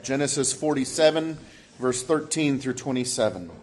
Genesis 47, verse 13 through 27.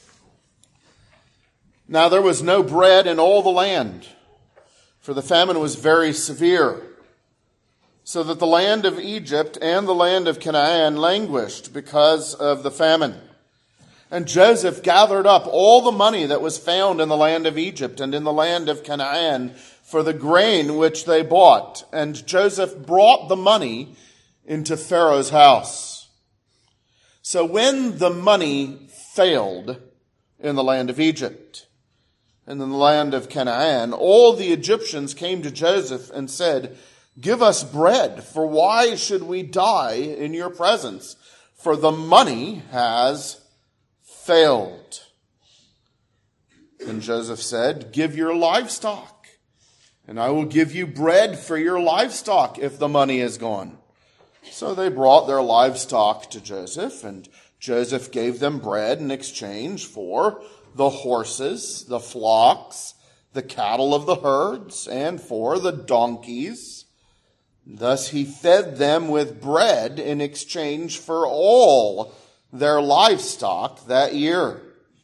Now there was no bread in all the land, for the famine was very severe, so that the land of Egypt and the land of Canaan languished because of the famine. And Joseph gathered up all the money that was found in the land of Egypt and in the land of Canaan for the grain which they bought. And Joseph brought the money into Pharaoh's house. So when the money failed in the land of Egypt and in the land of Canaan, all the Egyptians came to Joseph and said, "Give us bread, for why should we die in your presence? For the money has failed." And Joseph said, "Give your livestock, and I will give you bread for your livestock if the money is gone." So they brought their livestock to Joseph, and Joseph gave them bread in exchange for the horses, the flocks, the cattle of the herds, and for the donkeys. Thus he fed them with bread in exchange for all their livestock that year.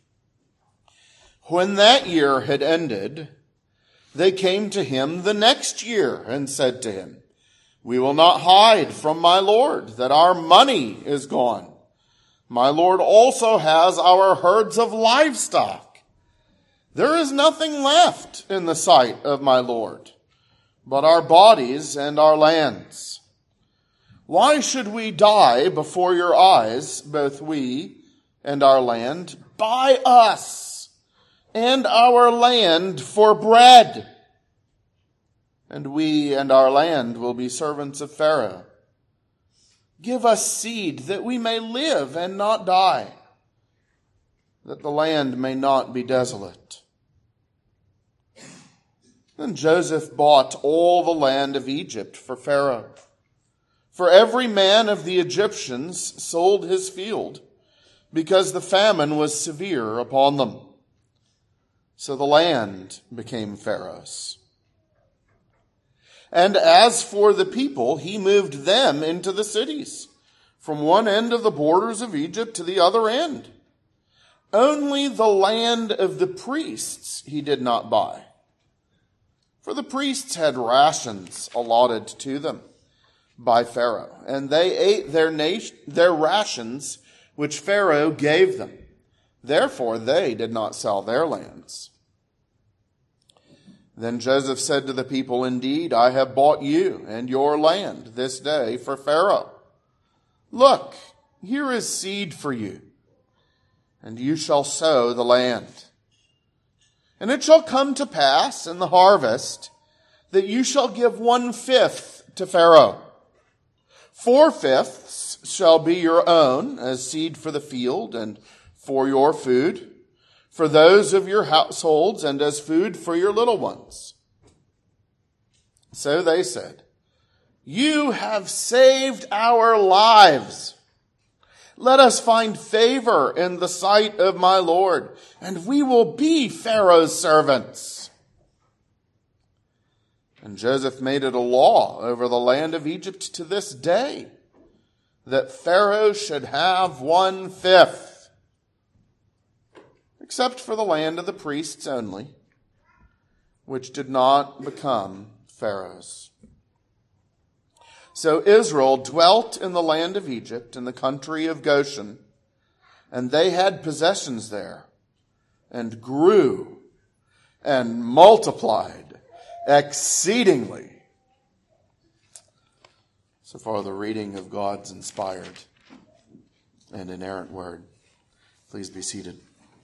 When that year had ended, they came to him the next year and said to him, "We will not hide from my Lord that our money is gone. My Lord also has our herds of livestock. There is nothing left in the sight of my Lord, but our bodies and our lands. Why should we die before your eyes, both we and our land? Buy us and our land for bread, and we and our land will be servants of Pharaoh. Give us seed that we may live and not die, that the land may not be desolate." Then Joseph bought all the land of Egypt for Pharaoh. For every man of the Egyptians sold his field, because the famine was severe upon them. So the land became Pharaoh's. And as for the people, he moved them into the cities, from one end of the borders of Egypt to the other end. Only the land of the priests he did not buy, for the priests had rations allotted to them by Pharaoh, and they ate their rations which Pharaoh gave them. Therefore they did not sell their lands. Then Joseph said to the people, "Indeed, I have bought you and your land this day for Pharaoh. Look, here is seed for you, and you shall sow the land. And it shall come to pass in the harvest that you shall give 1/5 to Pharaoh. 4/5 shall be your own as seed for the field and for your food, for those of your households, and as food for your little ones." So they said, "You have saved our lives. Let us find favor in the sight of my Lord, and we will be Pharaoh's servants." And Joseph made it a law over the land of Egypt to this day, that Pharaoh should have 1/5. Except for the land of the priests only, which did not become Pharaoh's. So Israel dwelt in the land of Egypt, in the country of Goshen, and they had possessions there, and grew and multiplied exceedingly. So far, the reading of God's inspired and inerrant word. Please be seated.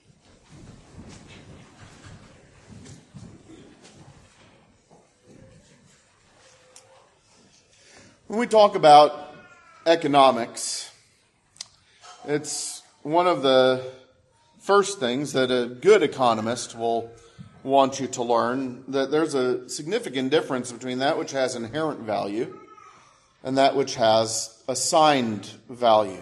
When we talk about economics, it's one of the first things that a good economist will want you to learn, that there's a significant difference between that which has inherent value and that which has assigned value.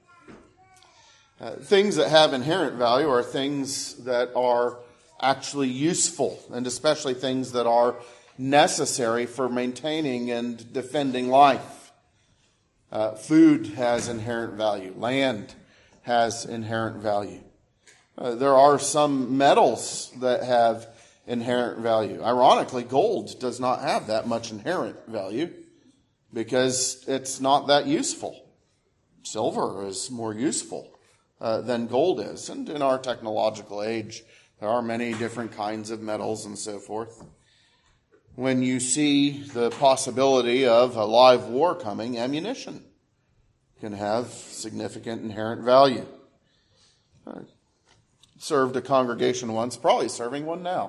Things that have inherent value are things that are actually useful, and especially things that are necessary for maintaining and defending life. Food has inherent value. Land has inherent value. There are some metals that have inherent value. Ironically, gold does not have that much inherent value because it's not that useful. Silver is more useful than gold is. And in our technological age, there are many different kinds of metals and so forth. When you see the possibility of a live war coming, ammunition can have significant inherent value. I served a congregation once, probably serving one now,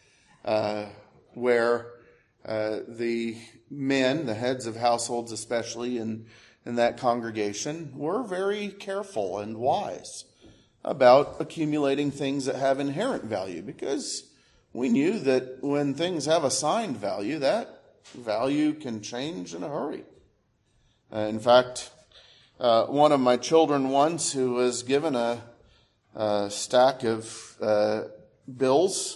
where the men, the heads of households especially in that congregation, were very careful and wise about accumulating things that have inherent value, because we knew that when things have assigned value, that value can change in a hurry. In fact, one of my children once, who was given a stack of bills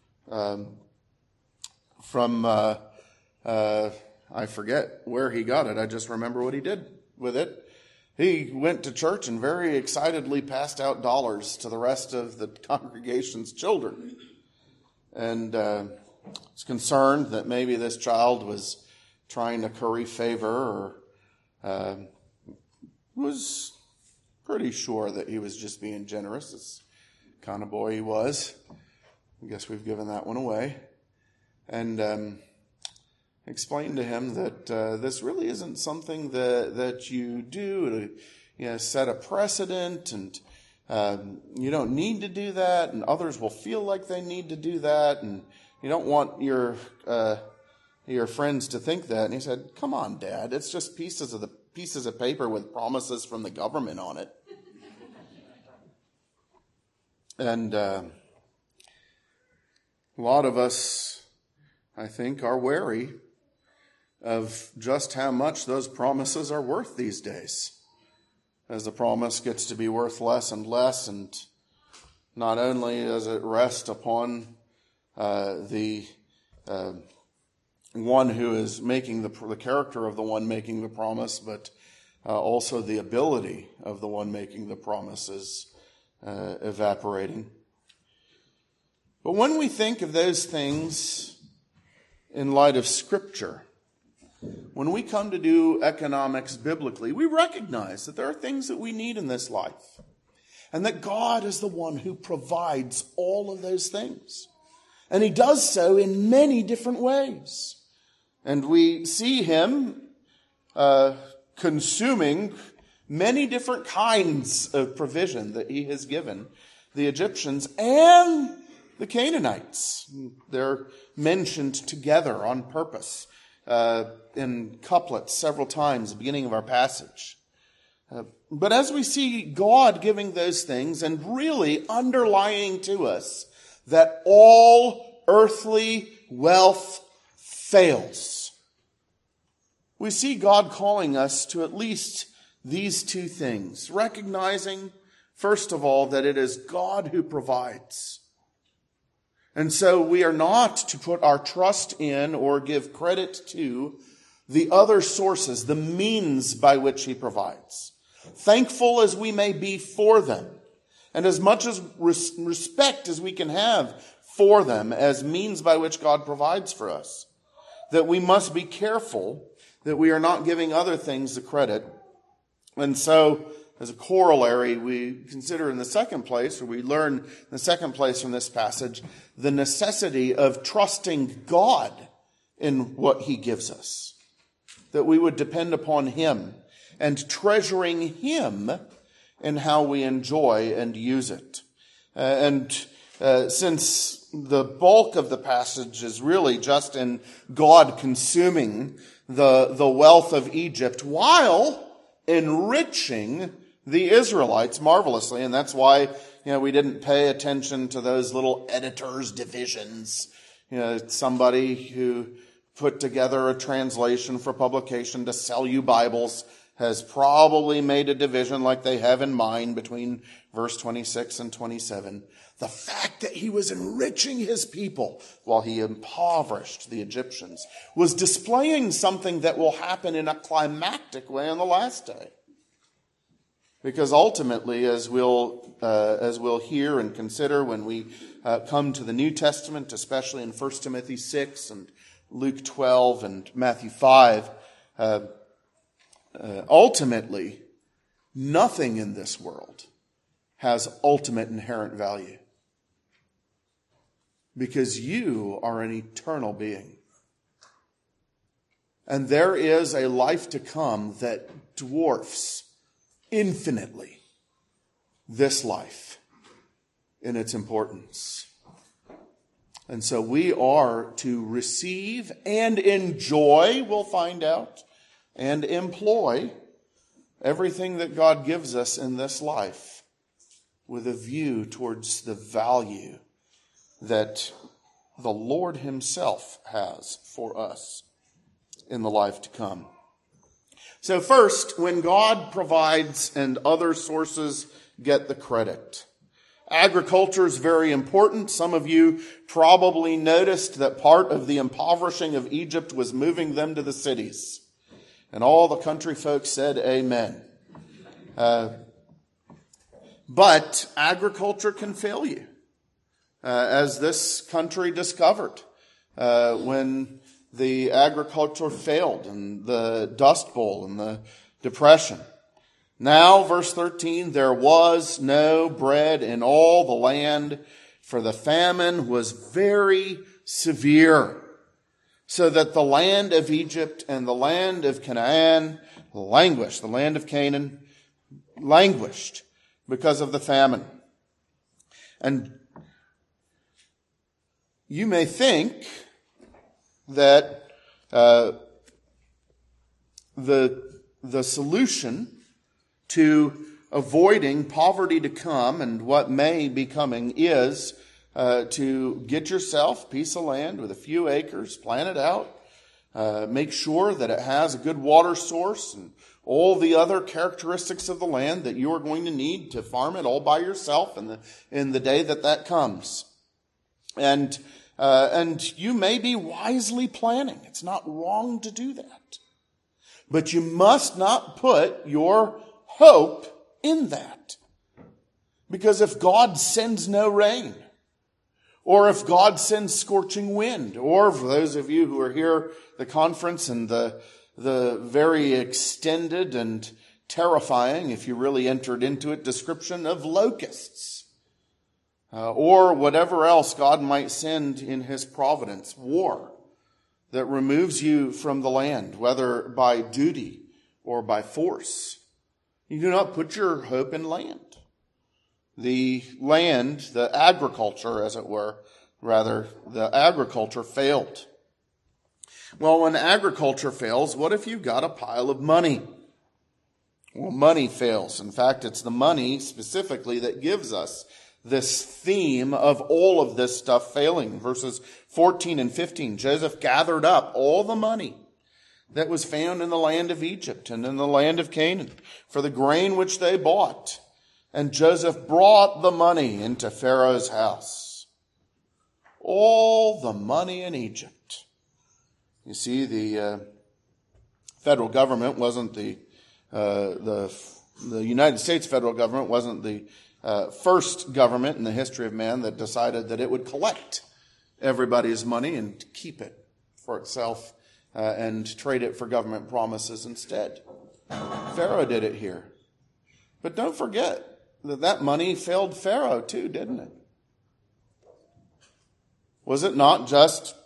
from, I forget where he got it. I just remember what he did with it. He went to church and very excitedly passed out dollars to the rest of the congregation's children. And was concerned that maybe this child was trying to curry favor, or was pretty sure that he was just being generous. That's the kind of boy he was. I guess we've given that one away. And explained to him that this really isn't something that you do to set a precedent, and you don't need to do that, and others will feel like they need to do that, and you don't want your friends to think that. And he said, "Come on, Dad, it's just pieces of paper with promises from the government on it." And a lot of us, I think, are wary of just how much those promises are worth these days, as the promise gets to be worth less and less. And not only does it rest upon the one who is making the character of the one making the promise, but also the ability of the one making the promise is evaporating. But when we think of those things in light of Scripture, when we come to do economics biblically, we recognize that there are things that we need in this life, and that God is the one who provides all of those things. And he does so in many different ways. And we see him consuming many different kinds of provision that he has given the Egyptians and the Canaanites. They're mentioned together on purpose in couplets several times at the beginning of our passage. But as we see God giving those things and really underlying to us that all earthly wealth fails, we see God calling us to at least these two things, recognizing, first of all, that it is God who provides. And so we are not to put our trust in or give credit to the other sources, the means by which he provides. Thankful as we may be for them, and as much as respect as we can have for them as means by which God provides for us, that we must be careful that we are not giving other things the credit. And so, as a corollary, we consider in the second place, or we learn in the second place from this passage, the necessity of trusting God in what he gives us. That we would depend upon him and treasuring him in how we enjoy and use it. Since the bulk of the passage is really just in God consuming the wealth of Egypt while enriching the Israelites marvelously. And that's why, we didn't pay attention to those little editors' divisions. Somebody who put together a translation for publication to sell you Bibles has probably made a division like they have in mind between verse 26 and 27. The fact that he was enriching his people while he impoverished the Egyptians was displaying something that will happen in a climactic way on the last day. Because ultimately, as we'll hear and consider when we come to the New Testament, especially in 1 Timothy 6 and Luke 12 and Matthew 5, ultimately, nothing in this world has ultimate inherent value. Because you are an eternal being. And there is a life to come that dwarfs infinitely this life in its importance. And so we are to receive and enjoy, we'll find out, and employ everything that God gives us in this life with a view towards the value that the Lord himself has for us in the life to come. So first, when God provides and other sources get the credit. Agriculture is very important. Some of you probably noticed that part of the impoverishing of Egypt was moving them to the cities. And all the country folks said amen. But agriculture can fail you. As this country discovered when the agriculture failed and the Dust Bowl and the Depression. Now, verse 13, there was no bread in all the land, for the famine was very severe, so that the land of Egypt and the land of Canaan languished. The land of Canaan languished because of the famine. And you may think that the solution to avoiding poverty to come and what may be coming is to get yourself a piece of land with a few acres, plan it out, make sure that it has a good water source and all the other characteristics of the land that you are going to need to farm it all by yourself in the day that comes. And you may be wisely planning. It's not wrong to do that. But you must not put your hope in that. Because if God sends no rain, or if God sends scorching wind, or for those of you who are here, the conference and the very extended and terrifying, if you really entered into it, description of locusts, or whatever else God might send in his providence, war that removes you from the land, whether by duty or by force. You do not put your hope in land. The land, the agriculture, as it were, rather, the agriculture failed. Well, when agriculture fails, what if you've got a pile of money? Well, money fails. In fact, it's the money specifically that gives us this theme of all of this stuff failing. Verses 14 and 15, Joseph gathered up all the money that was found in the land of Egypt and in the land of Canaan for the grain which they bought. And Joseph brought the money into Pharaoh's house. All the money in Egypt. You see, the federal government wasn't the United States federal government wasn't the first government in the history of man that decided that it would collect everybody's money and keep it for itself and trade it for government promises instead. Pharaoh did it here. But don't forget that money failed Pharaoh too, didn't it? Was it not just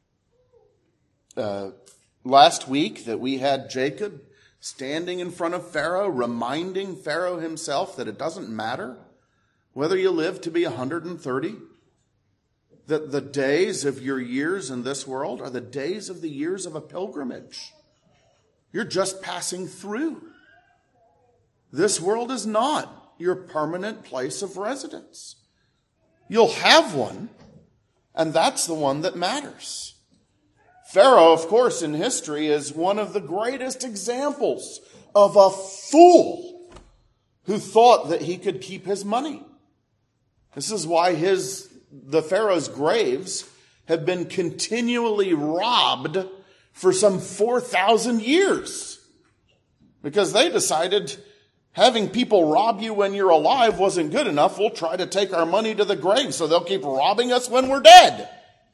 last week that we had Jacob standing in front of Pharaoh, reminding Pharaoh himself that it doesn't matter whether you live to be 130, that the days of your years in this world are the days of the years of a pilgrimage. You're just passing through. This world is not your permanent place of residence. You'll have one, and that's the one that matters. Pharaoh, of course, in history is one of the greatest examples of a fool who thought that he could keep his money. This is why the Pharaoh's graves have been continually robbed for some 4,000 years. Because they decided having people rob you when you're alive wasn't good enough. We'll try to take our money to the grave so they'll keep robbing us when we're dead.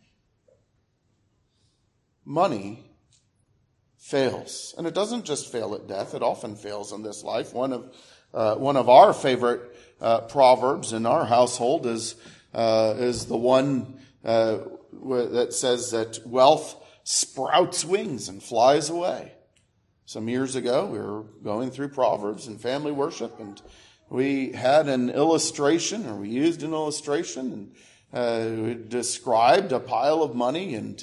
Money fails. And it doesn't just fail at death. It often fails in this life. One of our favorite proverbs in our household is the one that says that wealth sprouts wings and flies away. Some years ago, we were going through Proverbs and family worship, and we had an illustration, or we used an illustration, and we described a pile of money, and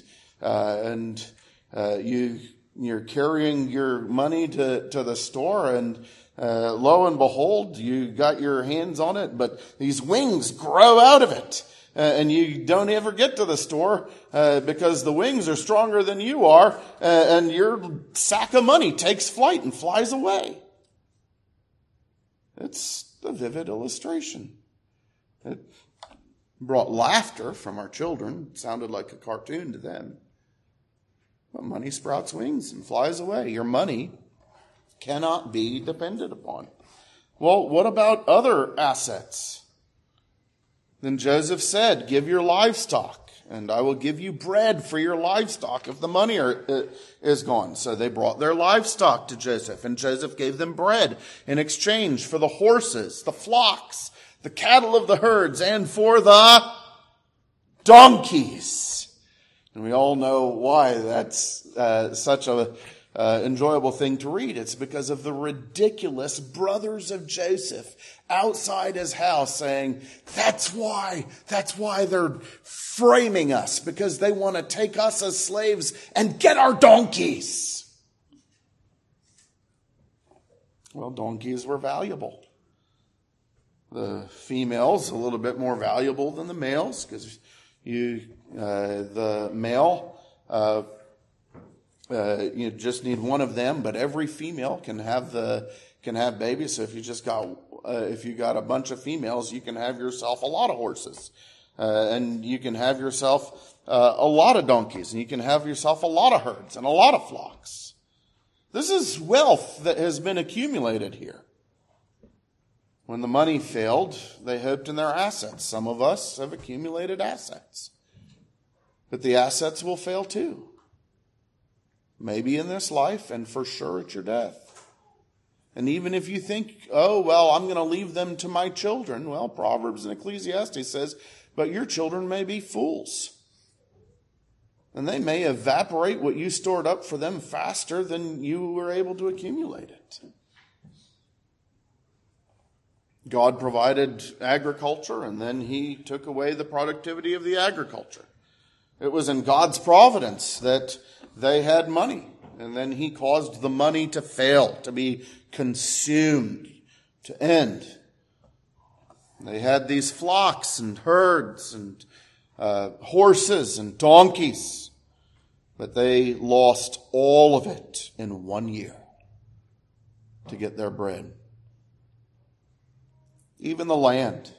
you're carrying your money to the store, and lo and behold, you got your hands on it, but these wings grow out of it. And you don't ever get to the store because the wings are stronger than you are, and your sack of money takes flight and flies away. It's a vivid illustration. It brought laughter from our children. It sounded like a cartoon to them. But money sprouts wings and flies away. Your money cannot be depended upon. Well, what about other assets? Then Joseph said, give your livestock, and I will give you bread for your livestock if the money is gone. So they brought their livestock to Joseph, and Joseph gave them bread in exchange for the horses, the flocks, the cattle of the herds, and for the donkeys. And we all know why that's such a enjoyable thing to read. It's because of the ridiculous brothers of Joseph outside his house saying, that's why they're framing us, because they want to take us as slaves and get our donkeys. Well, donkeys were valuable. The females a little bit more valuable than the males, because the male you just need one of them, but every female can have babies. So if you got a bunch of females, you can have yourself a lot of horses, and you can have yourself a lot of donkeys, and you can have yourself a lot of herds and a lot of flocks. This is wealth that has been accumulated here. When the money failed, they hoped in their assets. Some of us have accumulated assets, but the assets will fail too. Maybe in this life, and for sure at your death. And even if you think, oh, well, I'm going to leave them to my children. Well, Proverbs and Ecclesiastes says, but your children may be fools. And they may evaporate what you stored up for them faster than you were able to accumulate it. God provided agriculture, and then he took away the productivity of the agriculture. It was in God's providence that they had money, and then he caused the money to fail, to be consumed, to end. They had these flocks and herds and horses and donkeys, but they lost all of it in 1 year to get their bread. Even the land.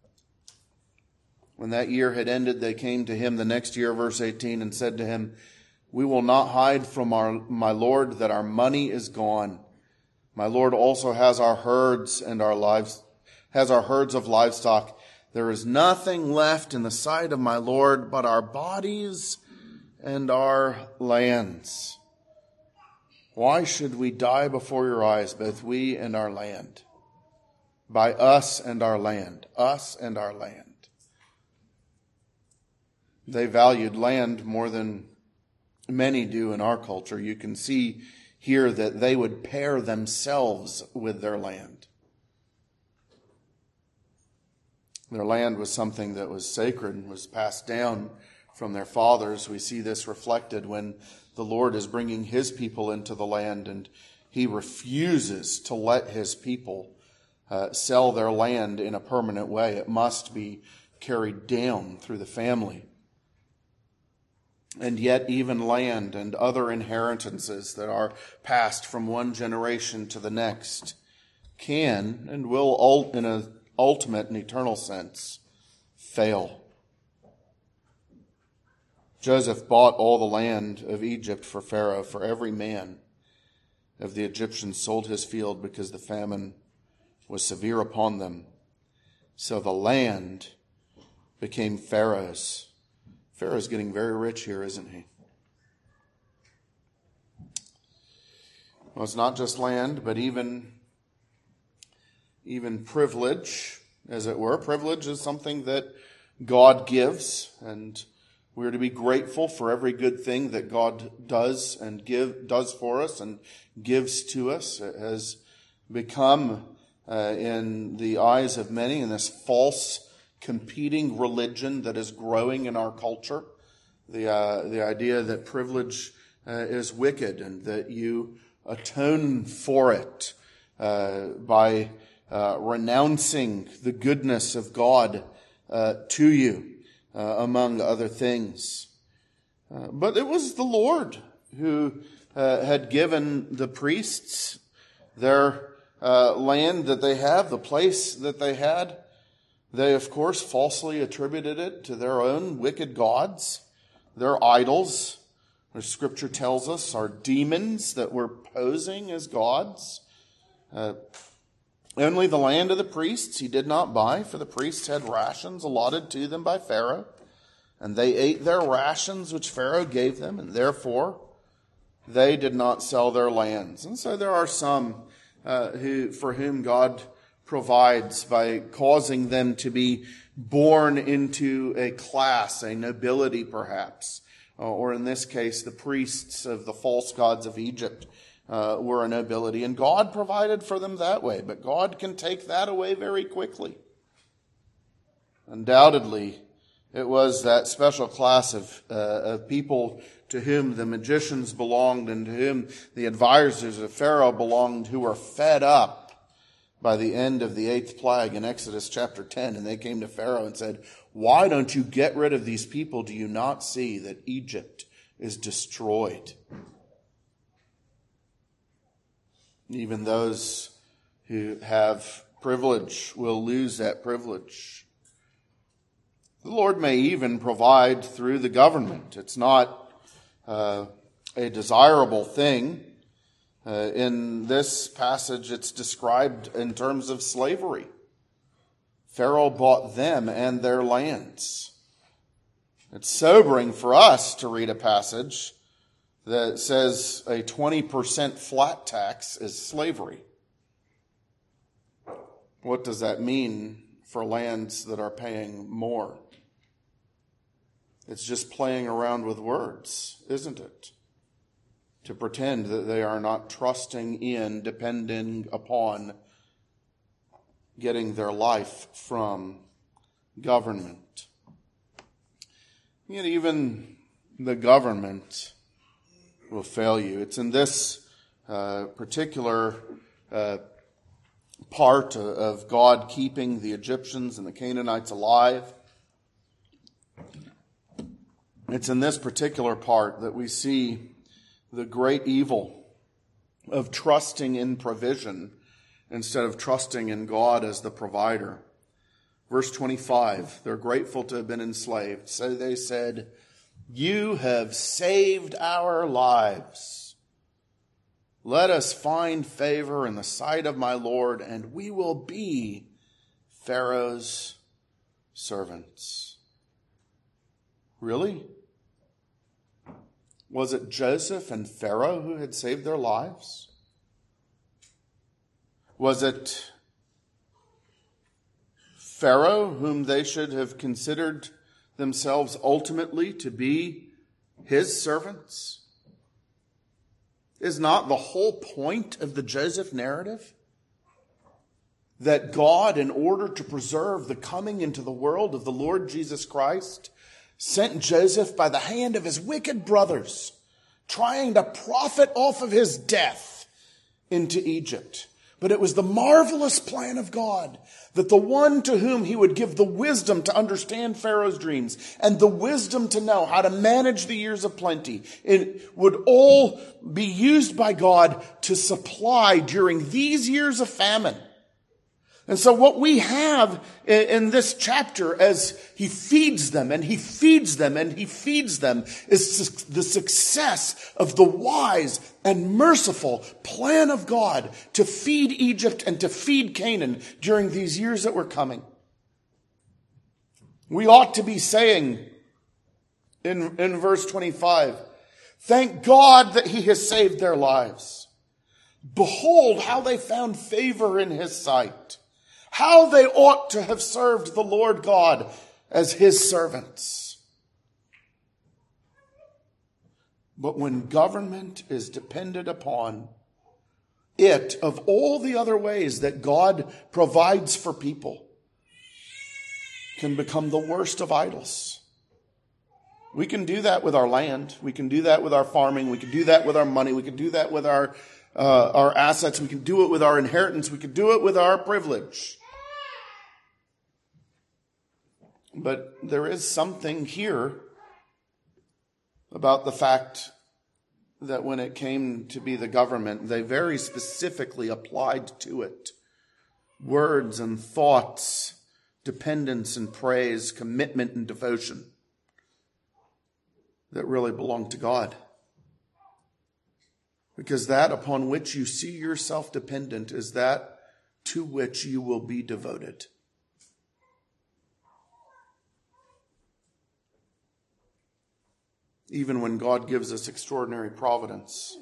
When that year had ended, they came to him the next year, verse 18, and said to him, we will not hide from my Lord that our money is gone. My Lord also has our herds and has our herds of livestock. There is nothing left in the sight of my Lord but our bodies and our lands. Why should we die before your eyes, both we and our land? By us and our land, us and our land. They valued land more than many do in our culture. You can see here that they would pair themselves with their land. Their land was something that was sacred and was passed down from their fathers. We see this reflected when the Lord is bringing his people into the land, and he refuses to let his people sell their land in a permanent way. It must be carried down through the family. And yet even land and other inheritances that are passed from one generation to the next can and will, in an ultimate and eternal sense, fail. Joseph bought all the land of Egypt for Pharaoh, for every man of the Egyptians sold his field because the famine was severe upon them. So the land became Pharaoh's. Pharaoh's getting very rich here, isn't he? Well, it's not just land, but even privilege, as it were. Privilege is something that God gives, and we're to be grateful for every good thing that God does for us and gives to us. It has become, in the eyes of many, in this false competing religion that is growing in our culture, the idea that privilege is wicked and that you atone for it by renouncing the goodness of God to you, among other things. But it was the Lord who had given the priests their land that they have, the place that they had. They, of course, falsely attributed it to their own wicked gods, their idols, which Scripture tells us are demons that were posing as gods. Only the land of the priests he did not buy, for the priests had rations allotted to them by Pharaoh, and they ate their rations which Pharaoh gave them, and therefore they did not sell their lands. And so there are some for whom God provides by causing them to be born into a class, a nobility perhaps, or in this case, the priests of the false gods of Egypt were a nobility, and God provided for them that way, but God can take that away very quickly. Undoubtedly, it was that special class of people to whom the magicians belonged and to whom the advisors of Pharaoh belonged, who were fed up by the end of the 8th plague in Exodus chapter 10. And they came to Pharaoh and said, "Why don't you get rid of these people? Do you not see that Egypt is destroyed?" Even those who have privilege will lose that privilege. The Lord may even provide through the government. It's not a desirable thing. In this passage, it's described in terms of slavery. Pharaoh bought them and their lands. It's sobering for us to read a passage that says a 20% flat tax is slavery. What does that mean for lands that are paying more? It's just playing around with words, isn't it? To pretend that they are not trusting in, depending upon getting their life from government. Yet even the government will fail you. It's in this particular part of God keeping the Egyptians and the Canaanites alive. It's in this particular part that we see the great evil of trusting in provision instead of trusting in God as the provider. Verse 25, they're grateful to have been enslaved. So they said, "You have saved our lives. Let us find favor in the sight of my Lord, and we will be Pharaoh's servants." Really? Was it Joseph and Pharaoh who had saved their lives? Was it Pharaoh whom they should have considered themselves ultimately to be his servants? Is not the whole point of the Joseph narrative that God, in order to preserve the coming into the world of the Lord Jesus Christ, sent Joseph by the hand of his wicked brothers, trying to profit off of his death into Egypt, But it was the marvelous plan of God that the one to whom he would give the wisdom to understand Pharaoh's dreams and the wisdom to know how to manage the years of plenty, it would all be used by God to supply during these years of famine. And so what we have in this chapter as he feeds them and he feeds them and he feeds them is the success of the wise and merciful plan of God to feed Egypt and to feed Canaan during these years that were coming. We ought to be saying in verse 25, thank God that he has saved their lives. Behold how they found favor in his sight. How they ought to have served the Lord God as his servants. But when government is dependent upon it, of all the other ways that God provides for people, can become the worst of idols. We can do that with our land. We can do that with our farming. We can do that with our money. We can do that with our assets. We can do it with our inheritance. We can do it with our privilege. But there is something here about the fact that when it came to be the government, they very specifically applied to it words and thoughts, dependence and praise, commitment and devotion that really belong to God. Because that upon which you see yourself dependent is that to which you will be devoted. Even when God gives us extraordinary providence,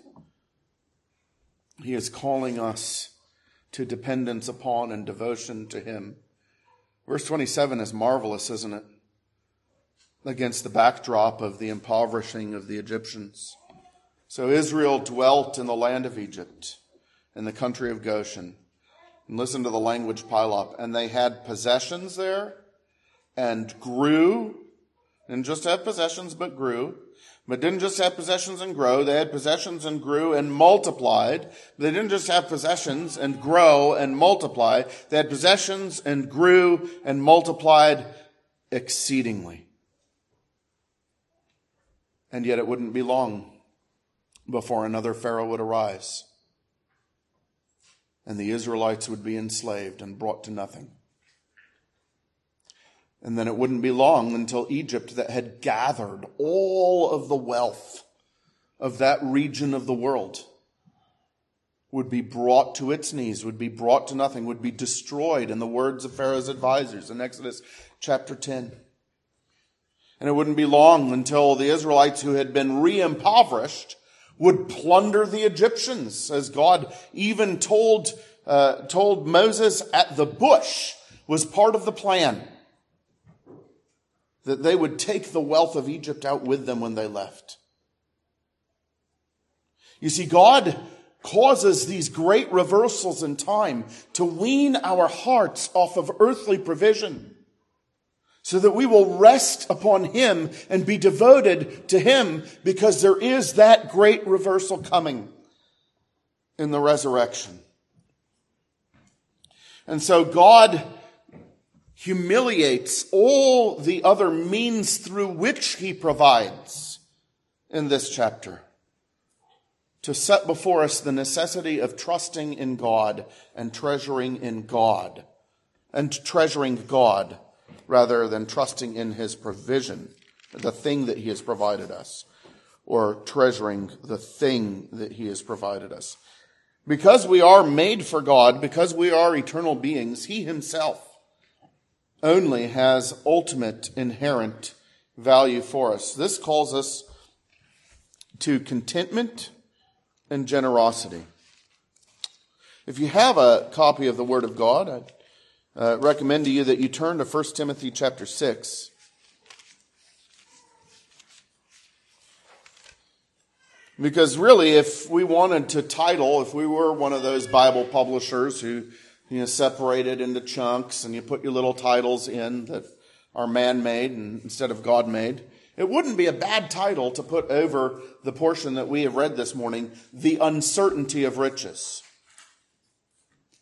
he is calling us to dependence upon and devotion to him. Verse 27 is marvelous, isn't it? Against the backdrop of the impoverishing of the Egyptians. So Israel dwelt in the land of Egypt, in the country of Goshen. And listen to the language pile up. And they had possessions there and grew. Didn't just have possessions, but grew. But didn't just have possessions and grow. They had possessions and grew and multiplied. They didn't just have possessions and grow and multiply. They had possessions and grew and multiplied exceedingly. And yet it wouldn't be long before another Pharaoh would arise. And the Israelites would be enslaved and brought to nothing. And then it wouldn't be long until Egypt, that had gathered all of the wealth of that region of the world, would be brought to its knees, would be brought to nothing, would be destroyed in the words of Pharaoh's advisors in Exodus chapter 10. And it wouldn't be long until the Israelites who had been re-impoverished would plunder the Egyptians, as God even told Moses at the bush was part of the plan. That they would take the wealth of Egypt out with them when they left. You see, God causes these great reversals in time to wean our hearts off of earthly provision so that we will rest upon him and be devoted to him, because there is that great reversal coming in the resurrection. And so God humiliates all the other means through which he provides in this chapter to set before us the necessity of trusting in God and treasuring in God, and treasuring God rather than trusting in his provision, the thing that he has provided us, or treasuring the thing that he has provided us. Because we are made for God, because we are eternal beings, he himself only has ultimate inherent value for us. This calls us to contentment and generosity. If you have a copy of the Word of God, I recommend to you that you turn to 1 Timothy chapter 6. Because really, if we wanted to title, if we were one of those Bible publishers who separate it into chunks and you put your little titles in that are man-made instead of God-made, it wouldn't be a bad title to put over the portion that we have read this morning, The Uncertainty of Riches.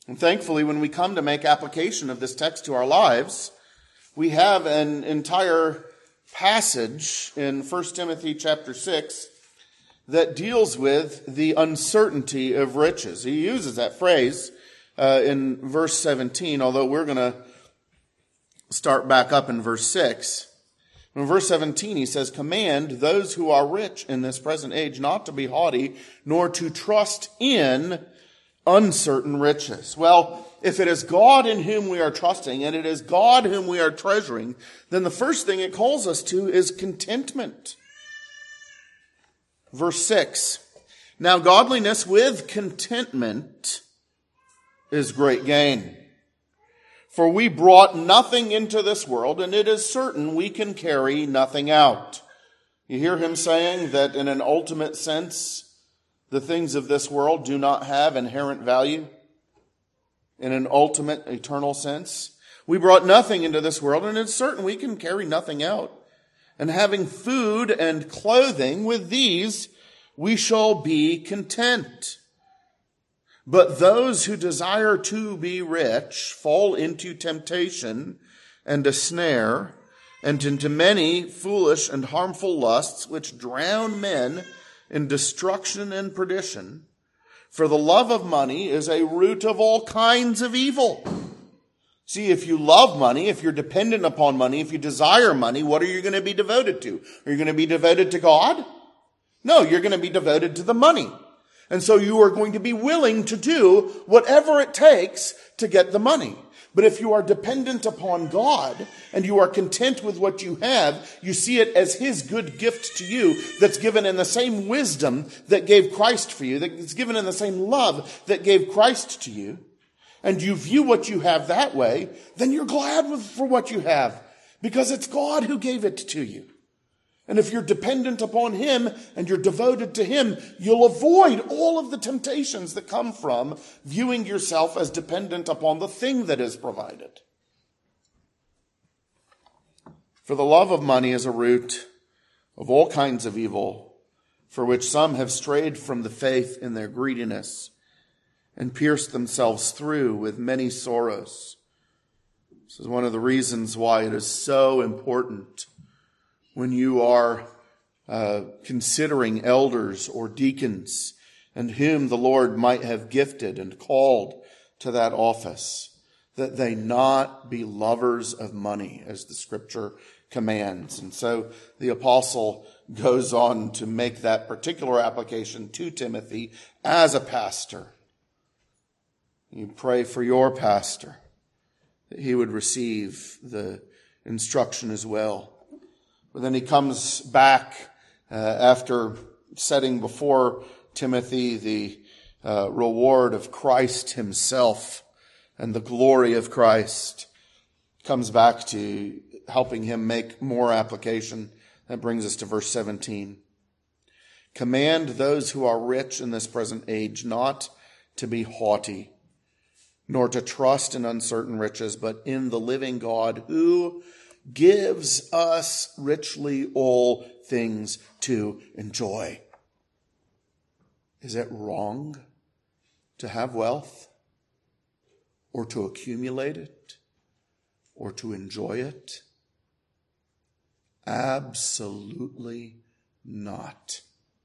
And thankfully, when we come to make application of this text to our lives, we have an entire passage in 1 Timothy chapter 6 that deals with the uncertainty of riches. He uses that phrase in verse 17, although we're going to start back up in verse 6. In verse 17, he says, "Command those who are rich in this present age not to be haughty, nor to trust in uncertain riches." Well, if it is God in whom we are trusting, and it is God whom we are treasuring, then the first thing it calls us to is contentment. Verse 6, "Now godliness with contentment is great gain. For we brought nothing into this world, and it is certain we can carry nothing out." You hear him saying that in an ultimate sense, the things of this world do not have inherent value. In an ultimate, eternal sense, we brought nothing into this world, and it's certain we can carry nothing out. And having food and clothing, with these we shall be content. But those who desire to be rich fall into temptation and a snare, and into many foolish and harmful lusts, which drown men in destruction and perdition. For the love of money is a root of all kinds of evil. See, if you love money, if you're dependent upon money, if you desire money, what are you going to be devoted to? Are you going to be devoted to God? No, you're going to be devoted to the money. And so you are going to be willing to do whatever it takes to get the money. But if you are dependent upon God and you are content with what you have, you see it as his good gift to you that's given in the same wisdom that gave Christ for you, that's given in the same love that gave Christ to you, and you view what you have that way, then you're glad for what you have because it's God who gave it to you. And if you're dependent upon him and you're devoted to him, you'll avoid all of the temptations that come from viewing yourself as dependent upon the thing that is provided. For the love of money is a root of all kinds of evil, for which some have strayed from the faith in their greediness and pierced themselves through with many sorrows. This is one of the reasons why it is so important when you are considering elders or deacons and whom the Lord might have gifted and called to that office, that they not be lovers of money, as the scripture commands. And so the apostle goes on to make that particular application to Timothy as a pastor. You pray for your pastor that he would receive the instruction as well. But then he comes back after setting before Timothy the reward of Christ himself and the glory of Christ. Comes back to helping him make more application. That brings us to verse 17. "Command those who are rich in this present age not to be haughty, nor to trust in uncertain riches, but in the living God, who gives us richly all things to enjoy." Is it wrong to have wealth, or to accumulate it, or to enjoy it? Absolutely not.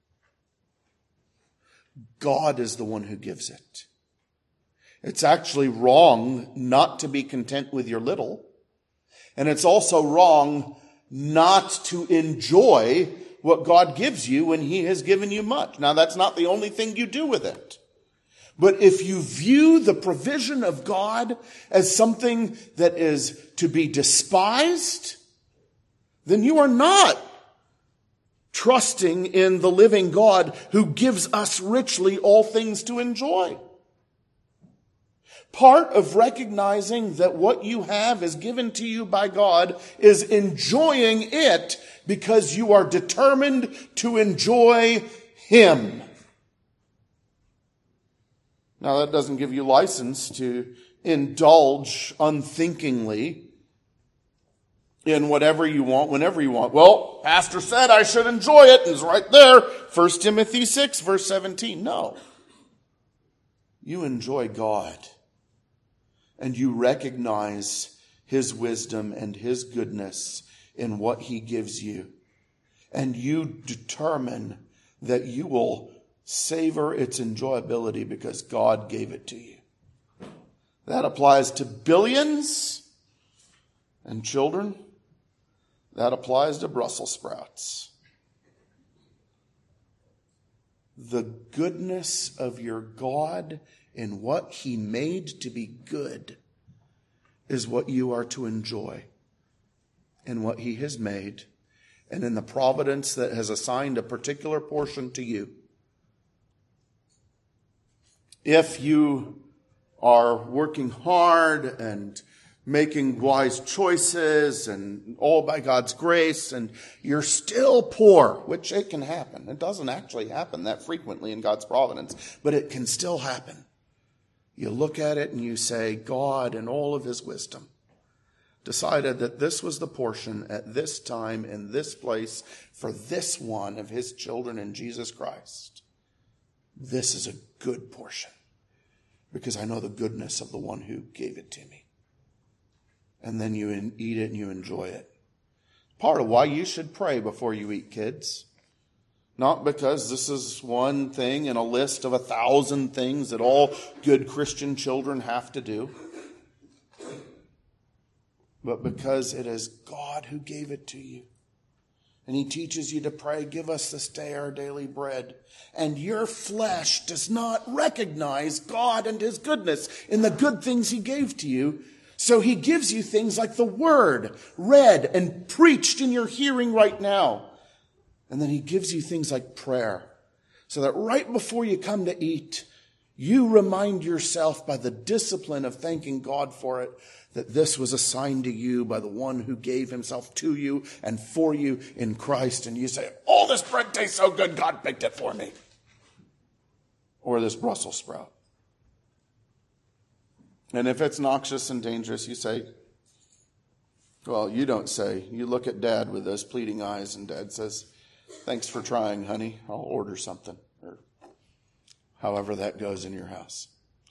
God is the one who gives it. It's actually wrong not to be content with your little. And it's also wrong not to enjoy what God gives you when he has given you much. Now, that's not the only thing you do with it. But if you view the provision of God as something that is to be despised, then you are not trusting in the living God who gives us richly all things to enjoy. Part of recognizing that what you have is given to you by God is enjoying it because you are determined to enjoy him. Now, that doesn't give you license to indulge unthinkingly in whatever you want, whenever you want. Well, Pastor said I should enjoy it, and it's right there, 1 Timothy 6, verse 17. No. You enjoy God. and you recognize his wisdom and his goodness in what he gives you, and you determine that you will savor its enjoyability because God gave it to you. That applies to billions and children. That applies to Brussels sprouts. The goodness of your God in what he made to be good is what you are to enjoy in what he has made and in the providence that has assigned a particular portion to you. If you are working hard and making wise choices and all by God's grace, and you're still poor, which it can happen. It doesn't actually happen that frequently in God's providence, but it can still happen. You look at it and you say, God, in all of his wisdom, decided that this was the portion at this time in this place for this one of his children in Jesus Christ. This is a good portion because I know the goodness of the one who gave it to me. And then you eat it and you enjoy it. Part of why you should pray before you eat, kids. Not because this is one thing in a list of 1,000 things that all good Christian children have to do. But because it is God who gave it to you. And he teaches you to pray, give us this day our daily bread. And your flesh does not recognize God and his goodness in the good things he gave to you. So he gives you things like the word read and preached in your hearing right now. And then he gives you things like prayer. So that right before you come to eat, you remind yourself by the discipline of thanking God for it, that this was assigned to you by the one who gave himself to you and for you in Christ. And you say, oh, this bread tastes so good, God baked it for me. Or this Brussels sprout. And if it's noxious and dangerous, you say, well, you don't say. You look at Dad with those pleading eyes, and Dad says, thanks for trying, honey. I'll order something. Or however that goes in your house.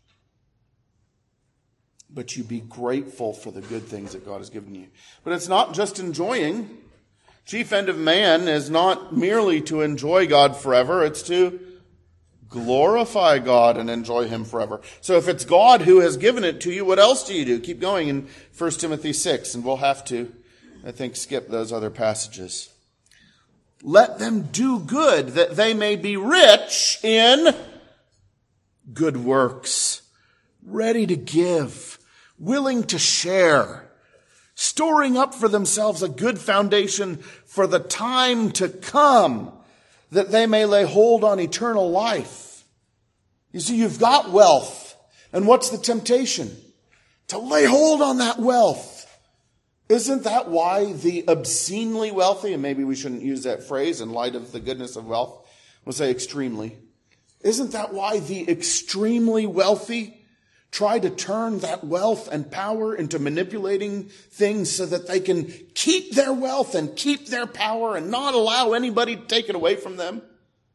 But you be grateful for the good things that God has given you. But it's not just enjoying. Chief end of man is not merely to enjoy God forever. It's to glorify God and enjoy him forever. So if it's God who has given it to you, what else do you do? Keep going in 1 Timothy 6, and we'll have to, I think, skip those other passages. Let them do good, that they may be rich in good works, ready to give, willing to share, storing up for themselves a good foundation for the time to come, that they may lay hold on eternal life. You see, you've got wealth. And what's the temptation? To lay hold on that wealth. Isn't that why the obscenely wealthy, and maybe we shouldn't use that phrase in light of the goodness of wealth, we'll say extremely. Isn't that why the extremely wealthy try to turn that wealth and power into manipulating things so that they can keep their wealth and keep their power and not allow anybody to take it away from them?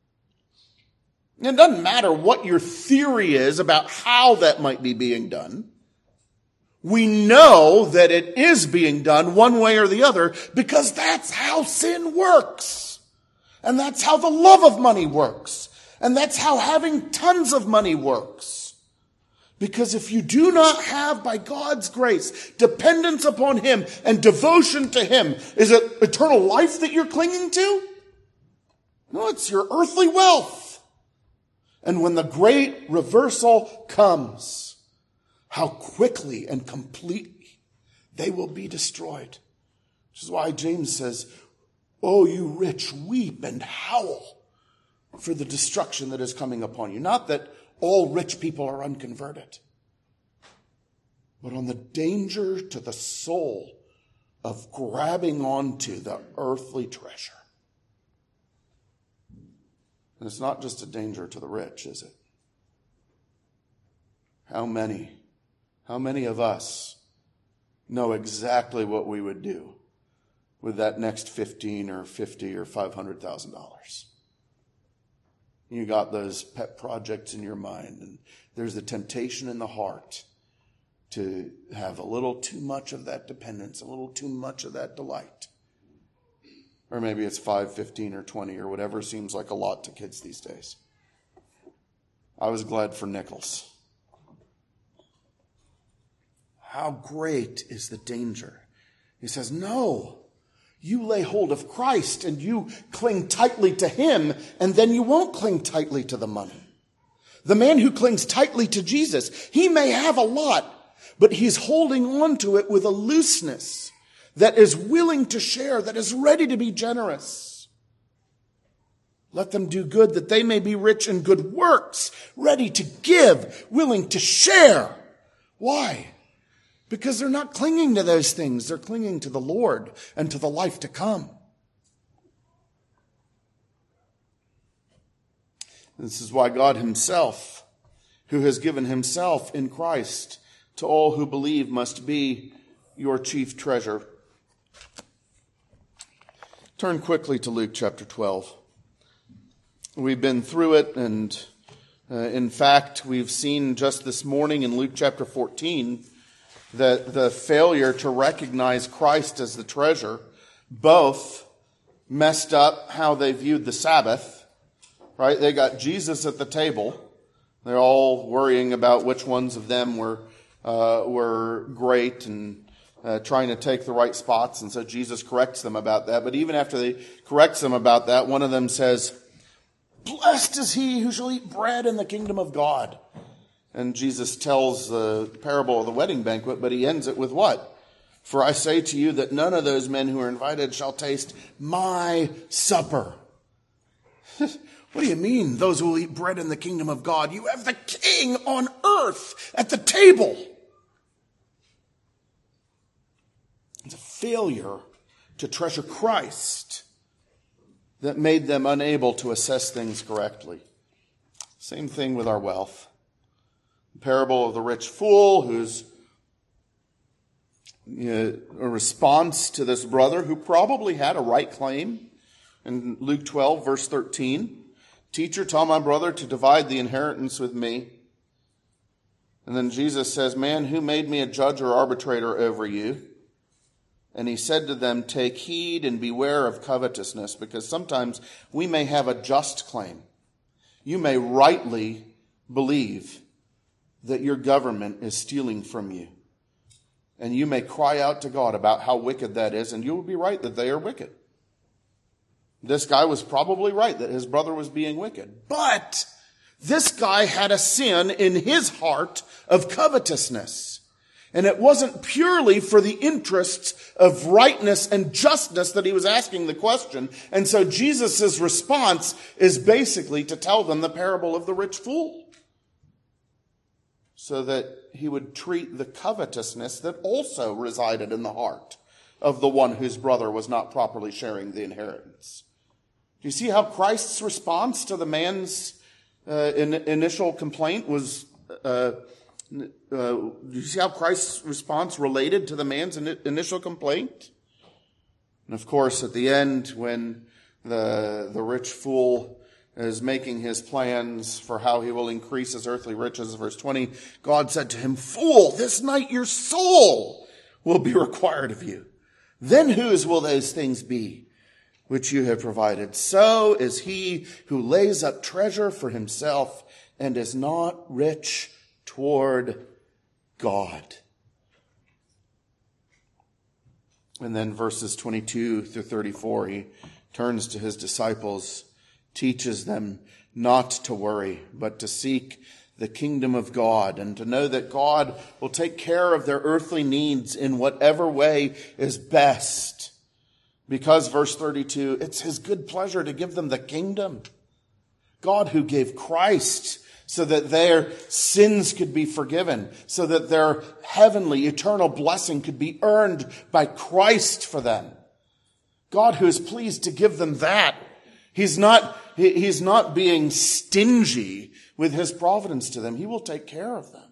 And it doesn't matter what your theory is about how that might be being done. We know that it is being done one way or the other because that's how sin works. And that's how the love of money works. And that's how having tons of money works. Because if you do not have, by God's grace, dependence upon him and devotion to him, is it eternal life that you're clinging to? No, it's your earthly wealth. And when the great reversal comes, how quickly and completely they will be destroyed. Which is why James says, oh, you rich, weep and howl for the destruction that is coming upon you. Not that all rich people are unconverted, but on the danger to the soul of grabbing onto the earthly treasure. And it's not just a danger to the rich, is it? How many of us know exactly what we would do with that next $15 or $50 or $500,000? You got those pet projects in your mind, and there's the temptation in the heart to have a little too much of that dependence, a little too much of that delight. Or maybe it's 5, 15, or 20, or whatever seems like a lot to kids these days. I was glad for nickels. How great is the danger? He says, no, you lay hold of Christ and you cling tightly to him, and then you won't cling tightly to the money. The man who clings tightly to Jesus, he may have a lot, but he's holding on to it with a looseness that is willing to share, that is ready to be generous. Let them do good that they may be rich in good works, ready to give, willing to share. Why? Because they're not clinging to those things. They're clinging to the Lord and to the life to come. This is why God himself, who has given himself in Christ to all who believe, must be your chief treasure. Turn quickly to Luke chapter 12. We've been through it, and in fact, we've seen just this morning in Luke chapter 14 that the failure to recognize Christ as the treasure both messed up how they viewed the Sabbath, right? They got Jesus at the table. They're all worrying about which ones of them were great and trying to take the right spots. And so Jesus corrects them about that. But even after he corrects them about that, one of them says, "Blessed is he who shall eat bread in the kingdom of God." And Jesus tells the parable of the wedding banquet, but he ends it with what? "For I say to you that none of those men who are invited shall taste my supper." What do you mean, those who will eat bread in the kingdom of God? You have the king on earth at the table. It's a failure to treasure Christ that made them unable to assess things correctly. Same thing with our wealth. The parable of the rich fool, who's a response to this brother who probably had a right claim. In Luke 12, verse 13, "Teacher, tell my brother to divide the inheritance with me." And then Jesus says, "Man, who made me a judge or arbitrator over you?" And he said to them, "Take heed and beware of covetousness," because sometimes we may have a just claim. You may rightly believe that your government is stealing from you. And you may cry out to God about how wicked that is, and you will be right that they are wicked. This guy was probably right that his brother was being wicked. But this guy had a sin in his heart of covetousness. And it wasn't purely for the interests of rightness and justness that he was asking the question. And so Jesus' response is basically to tell them the parable of the rich fool, so that he would treat the covetousness that also resided in the heart of the one whose brother was not properly sharing the inheritance. Do you see how Christ's response to the man's initial complaint was... do you see how Christ's response related to the man's initial complaint? And of course, at the end, when the rich fool is making his plans for how he will increase his earthly riches, verse 20, God said to him, "Fool, this night your soul will be required of you. Then whose will those things be which you have provided? So is he who lays up treasure for himself and is not rich toward God." And then verses 22 through 34, he turns to his disciples, teaches them not to worry, but to seek the kingdom of God and to know that God will take care of their earthly needs in whatever way is best. Because, verse 32, it's his good pleasure to give them the kingdom. God who gave Christ so that their sins could be forgiven, so that their heavenly, eternal blessing could be earned by Christ for them. God who is pleased to give them that. He's not being stingy with his providence to them. He will take care of them.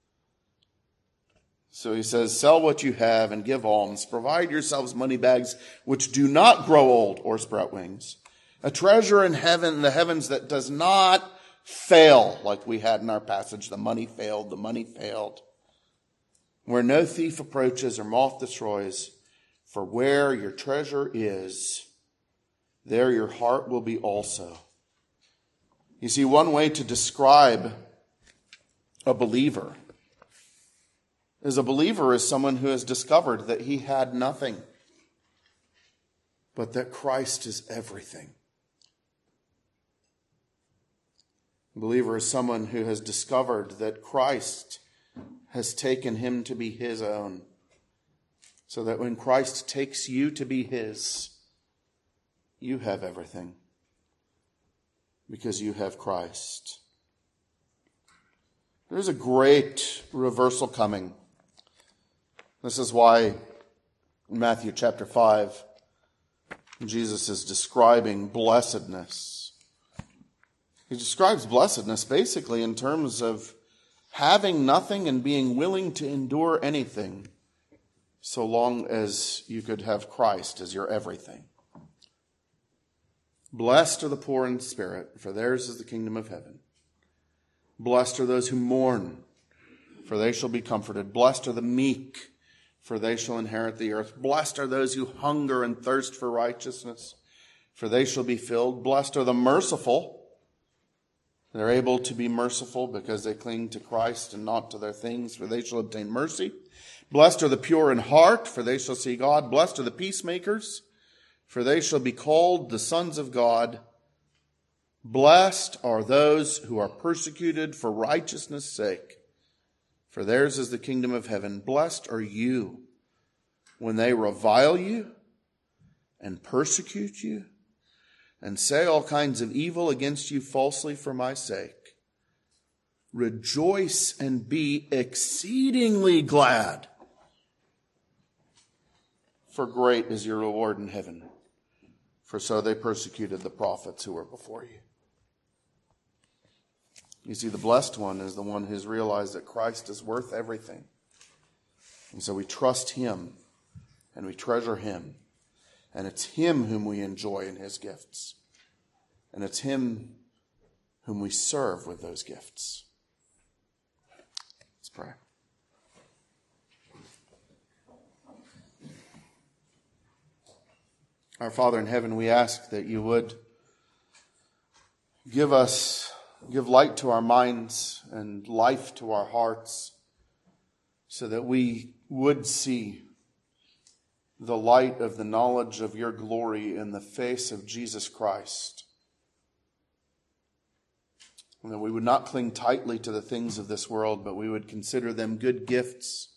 So he says, "Sell what you have and give alms. Provide yourselves money bags which do not grow old or sprout wings. A treasure in heaven, the heavens that does not fail," like we had in our passage. The money failed. where no thief approaches or moth destroys. For where your treasure is, there your heart will be also. You see, one way to describe a believer is someone who has discovered that he had nothing, but that Christ is everything. A believer is someone who has discovered that Christ has taken him to be his own, so that when Christ takes you to be his, you have everything, because you have Christ. There's a great reversal coming. This is why in Matthew chapter 5, Jesus is describing blessedness. He describes blessedness basically in terms of having nothing and being willing to endure anything so long as you could have Christ as your everything. Blessed are the poor in spirit, for theirs is the kingdom of heaven. Blessed are those who mourn, for they shall be comforted. Blessed are the meek, for they shall inherit the earth. Blessed are those who hunger and thirst for righteousness, for they shall be filled. Blessed are the merciful. They're able to be merciful because they cling to Christ and not to their things, for they shall obtain mercy. Blessed are the pure in heart, for they shall see God. Blessed are the peacemakers, for they shall be called the sons of God. Blessed are those who are persecuted for righteousness' sake, for theirs is the kingdom of heaven. Blessed are you when they revile you and persecute you and say all kinds of evil against you falsely for my sake. Rejoice and be exceedingly glad, for great is your reward in heaven. For so they persecuted the prophets who were before you. You see, the blessed one is the one who's realized that Christ is worth everything. And so we trust him and we treasure him. And it's him whom we enjoy in his gifts. And it's him whom we serve with those gifts. Let's pray. Our Father in heaven, we ask that you would give light to our minds and life to our hearts, so that we would see the light of the knowledge of your glory in the face of Jesus Christ. And that we would not cling tightly to the things of this world, but we would consider them good gifts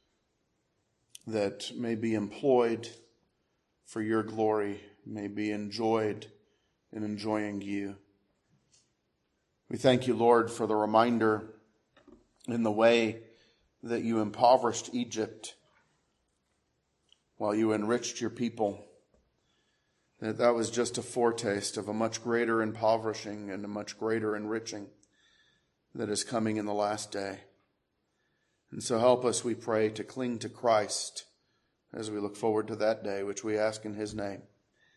that may be employed for your glory, may be enjoyed in enjoying you. We thank you, Lord, for the reminder in the way that you impoverished Egypt while you enriched your people. That was just a foretaste of a much greater impoverishing and a much greater enriching that is coming in the last day. And so help us, we pray, to cling to Christ as we look forward to that day, which we ask in his name.